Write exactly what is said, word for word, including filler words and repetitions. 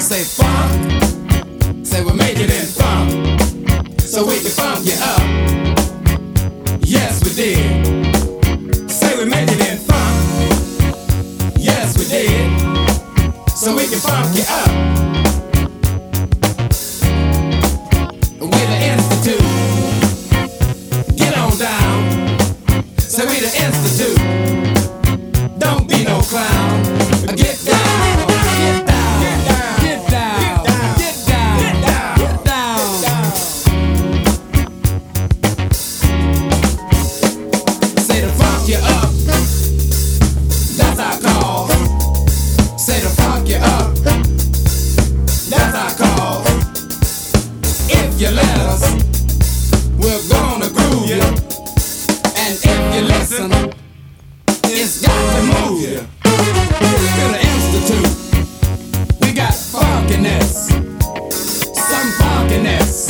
say funk, say we make it in funk, so we can funk you up. Yes, we did. Say we made it in funk. Yes, we did. So we can funk you up. We're the Institute. Get on down. Say we the Institute. Don't be no clown. Get down. Get down. Get down. Get down. Get down. Get down. Say to funk you up. That's our call. Say to funk you up. That's our call. If you let us, we're gonna groove you. And if you listen, it's got to move you. To the Institute, we got funkiness, some funkiness.